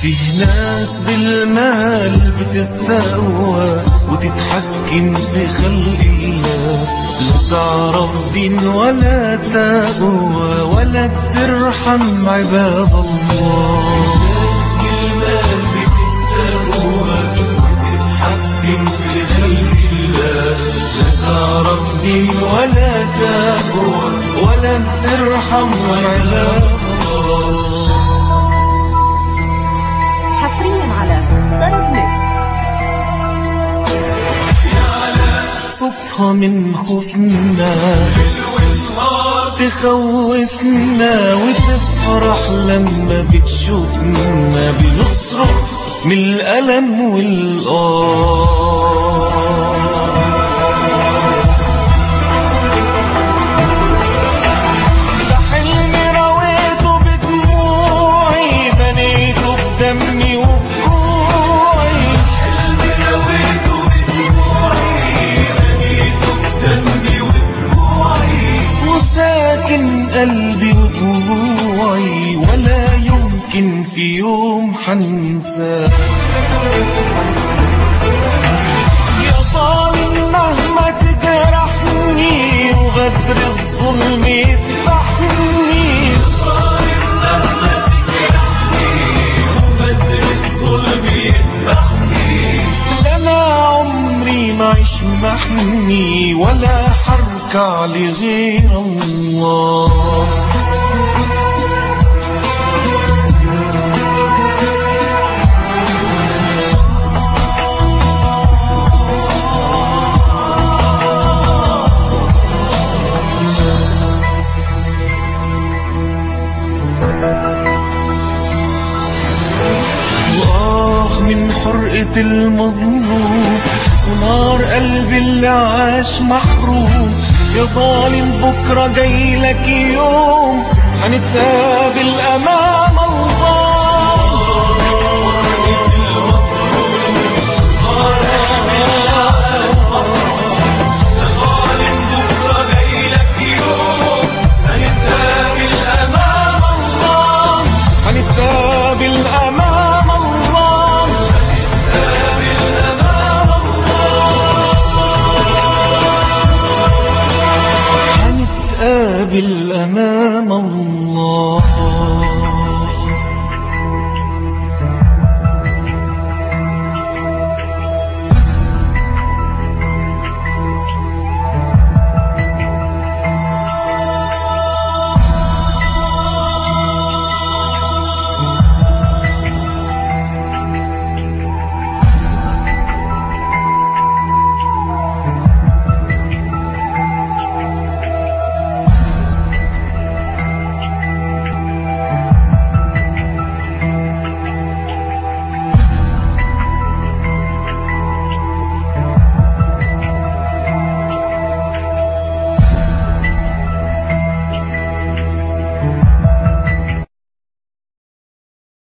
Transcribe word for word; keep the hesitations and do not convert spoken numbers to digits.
فيه ناس بالمال بتستقوى وتتحكم في خلق الله، لا تعرف دين ولا تقوى ولا ترحم عباد الله. ناس بالمال بتستقوى وتتحكم في خلق الله، لا تعرف دين ولا تقوى ولا ترحم عباد الله. حصريا على طرب ميكس. صدفة من خوفنا تخوفنا وتفرح لما بتشوفنا بنصرخ من الألم والآه. ده حلم رويته بدموعي بنيته بدمي وبجوعي، حلم رويته بدموعي بنيته بدمي وبجوعي، وساكن قلبي وجوعي ولا يمكن في يوم حنساه. يا ظالم مهما تجرحني وغدر الظلم يذبحني، يا ظالم مهما تجرحني وغدر الظلم يذبحني، لا أنا عمري ما عيش محني ولا حركع لغير الله. من حرقة المظلوم ونار قلبي اللي عاش محروم، يا ظالم بكرة جايلك يوم هنتقابل أمام الله. هنتقابل أمام الله، هنتقابل أمام الله.